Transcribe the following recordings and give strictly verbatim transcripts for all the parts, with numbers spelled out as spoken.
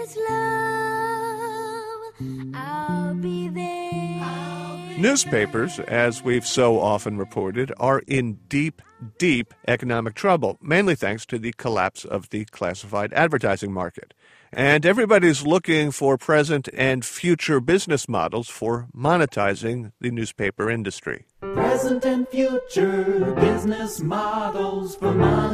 is love, I'll be there. I'll be Newspapers, as we've so often reported, are in deep, deep economic trouble, mainly thanks to the collapse of the classified advertising market. And everybody's looking for present and future business models for monetizing the newspaper industry. Present and future business models for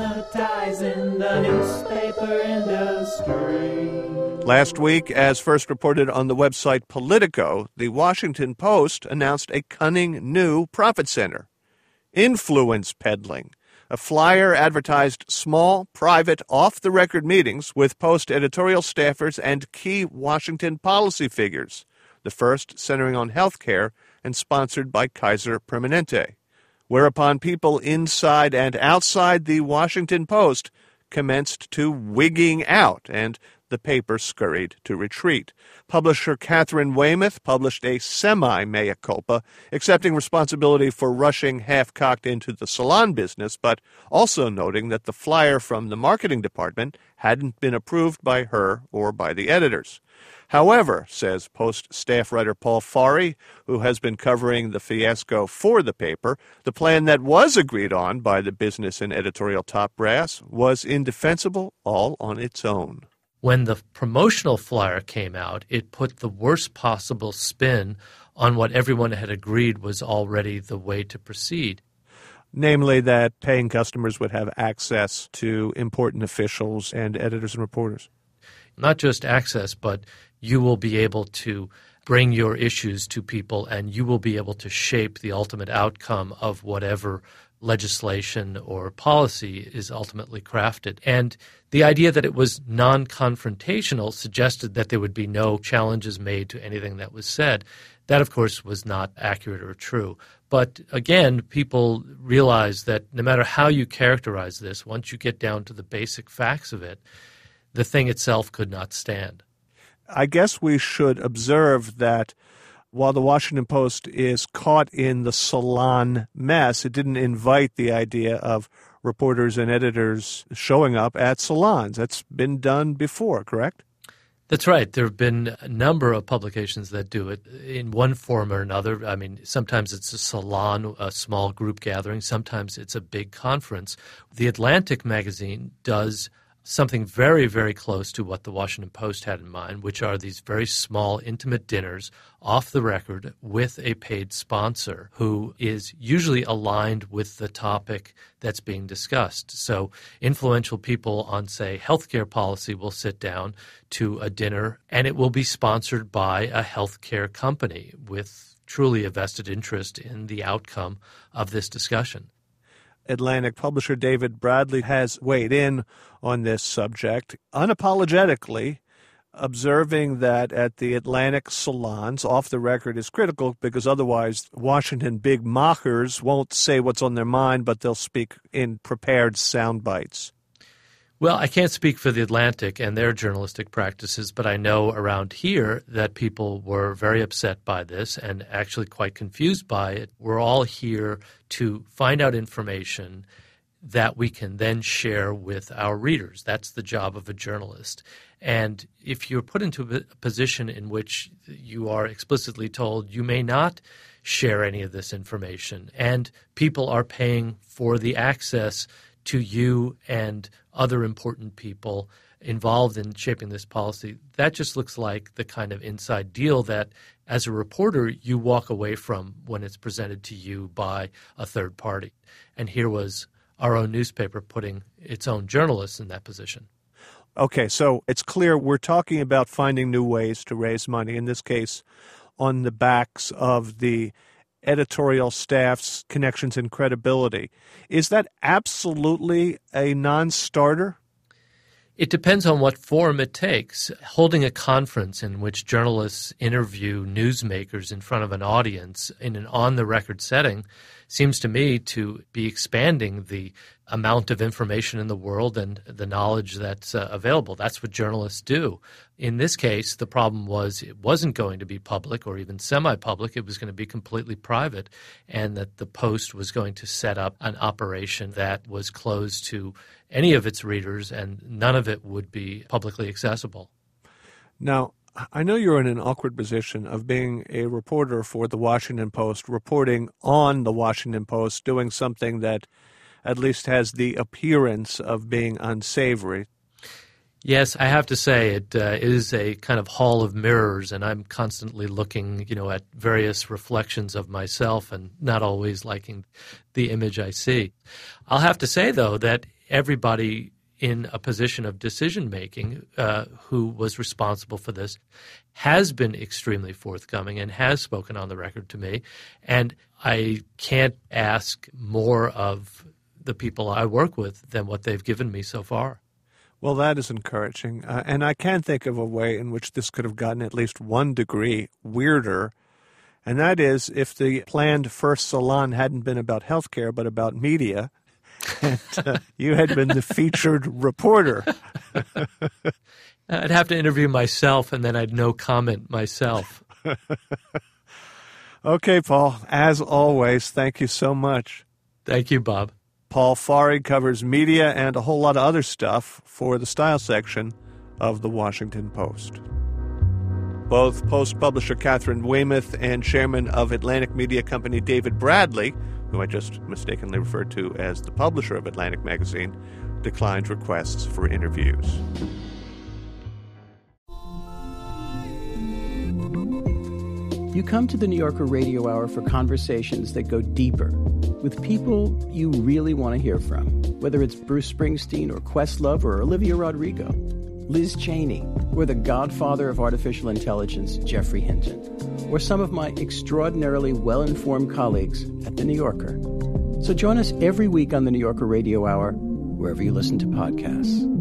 monetizing the newspaper industry. Last week, as first reported on the website Politico, the Washington Post announced a cunning new profit center, influence peddling. A flyer advertised small, private, off-the-record meetings with Post editorial staffers and key Washington policy figures, the first centering on health care and sponsored by Kaiser Permanente, whereupon people inside and outside the Washington Post commenced to wigging out, and the paper scurried to retreat. Publisher Catherine Weymouth published a semi-mea culpa, accepting responsibility for rushing half-cocked into the salon business, but also noting that the flyer from the marketing department hadn't been approved by her or by the editors. However, says Post staff writer Paul Farhi, who has been covering the fiasco for the paper, the plan that was agreed on by the business and editorial top brass was indefensible all on its own. When the promotional flyer came out, it put the worst possible spin on what everyone had agreed was already the way to proceed. Namely that paying customers would have access to important officials and editors and reporters. Not just access, but you will be able to bring your issues to people and you will be able to shape the ultimate outcome of whatever legislation or policy is ultimately crafted. And the idea that it was non-confrontational suggested that there would be no challenges made to anything that was said. That, of course, was not accurate or true. But again, people realize that no matter how you characterize this, once you get down to the basic facts of it, the thing itself could not stand. I guess we should observe that while the Washington Post is caught in the salon mess, it didn't invite the idea of reporters and editors showing up at salons. That's been done before, correct? That's right. There have been a number of publications that do it in one form or another. I mean, sometimes it's a salon, a small group gathering. Sometimes it's a big conference. The Atlantic magazine does something very, very close to what the Washington Post had in mind, which are these very small, intimate dinners off the record with a paid sponsor who is usually aligned with the topic that's being discussed. So influential people on, say, healthcare policy will sit down to a dinner, and it will be sponsored by a healthcare company with truly a vested interest in the outcome of this discussion. Atlantic publisher David Bradley has weighed in on this subject, unapologetically observing that at the Atlantic salons, off the record is critical because otherwise Washington big mockers won't say what's on their mind, but they'll speak in prepared sound bites. Well, I can't speak for the Atlantic and their journalistic practices, but I know around here that people were very upset by this and actually quite confused by it. We're all here to find out information that we can then share with our readers. That's the job of a journalist. And if you're put into a position in which you are explicitly told you may not share any of this information, and people are paying for the access to you and other important people involved in shaping this policy, that just looks like the kind of inside deal that, as a reporter, you walk away from when it's presented to you by a third party. And here was our own newspaper putting its own journalists in that position. Okay, so it's clear we're talking about finding new ways to raise money, in this case on the backs of the editorial staff's connections and credibility. Is that absolutely a non-starter? It depends on what form it takes. Holding a conference in which journalists interview newsmakers in front of an audience in an on-the-record setting seems to me to be expanding the amount of information in the world and the knowledge that's uh, available. That's what journalists do. In this case, the problem was it wasn't going to be public or even semi-public. It was going to be completely private, and that the Post was going to set up an operation that was closed to any of its readers, and none of it would be publicly accessible. Now, I know you're in an awkward position of being a reporter for the Washington Post, reporting on the Washington Post, doing something that at least has the appearance of being unsavory. Yes, I have to say it uh, is a kind of hall of mirrors, and I'm constantly looking, you know, at various reflections of myself and not always liking the image I see. I'll have to say, though, that everybody in a position of decision-making uh, who was responsible for this has been extremely forthcoming and has spoken on the record to me. And I can't ask more of the people I work with than what they've given me so far. Well, that is encouraging. Uh, and I can think of a way in which this could have gotten at least one degree weirder. And that is if the planned first salon hadn't been about healthcare but about media, and uh, you had been the featured reporter. I'd have to interview myself, and then I'd no comment myself. Okay, Paul, as always, thank you so much. Thank you, Bob. Paul Farhi covers media and a whole lot of other stuff for the style section of the Washington Post. Both Post publisher Catherine Weymouth and chairman of Atlantic Media Company David Bradley, who I just mistakenly referred to as the publisher of Atlantic Magazine, declined requests for interviews. You come to the New Yorker Radio Hour for conversations that go deeper with people you really want to hear from, whether it's Bruce Springsteen or Questlove or Olivia Rodrigo, Liz Cheney, or the godfather of artificial intelligence, Geoffrey Hinton, or some of my extraordinarily well-informed colleagues at The New Yorker. So join us every week on the New Yorker Radio Hour, wherever you listen to podcasts.